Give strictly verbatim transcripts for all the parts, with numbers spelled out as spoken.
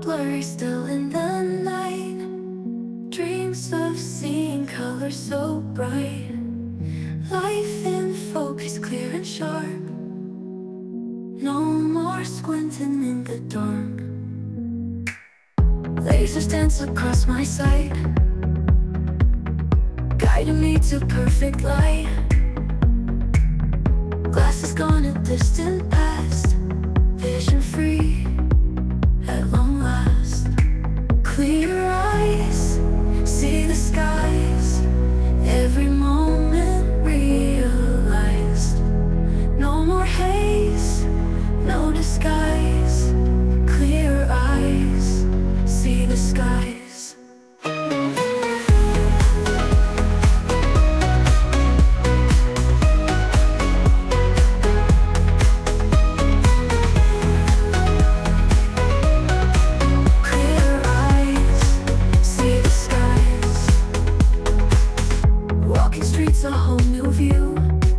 blurry still in the night. Dreams of seeing colors so bright. Life in focus, clear and sharp. No more squinting in the dark. Lasers dance across my sight, guiding me to perfect light. Glasses gone, a distant past. Vision free at long last. Clear eyes, see the skies. Every moment realized. No more haze, no disguise. Clear eyes, see the skies. Clear eyes, see the skies. Walking streets, a whole new view.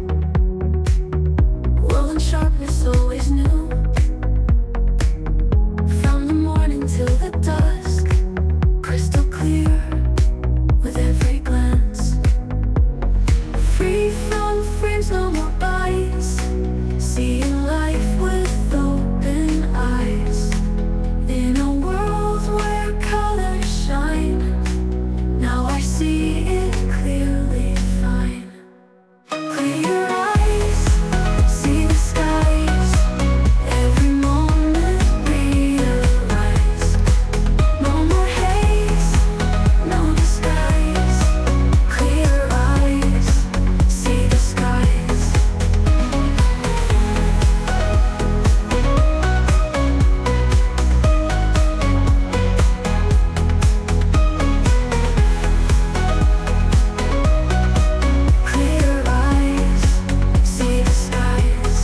World and sharpness always new. From the morning till the dusk, crystal clear with every glance. Free from frames, no more bites. Seeing life with open eyes. In a world where colors shine, now I see it clearly fine. Clear eyes, see the skies. Every moment realized. No more haze, no disguise. Clear eyes, see the skies. Clear eyes, see the skies.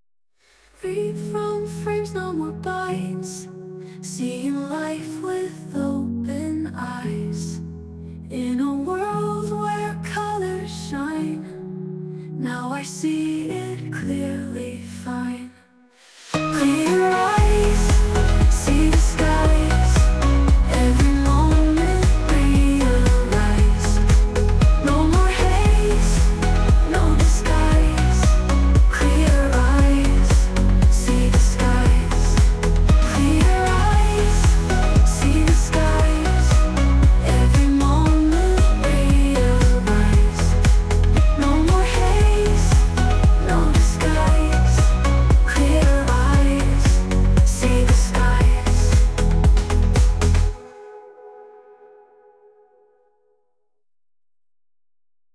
Free from frames, no more bites. Seeing life with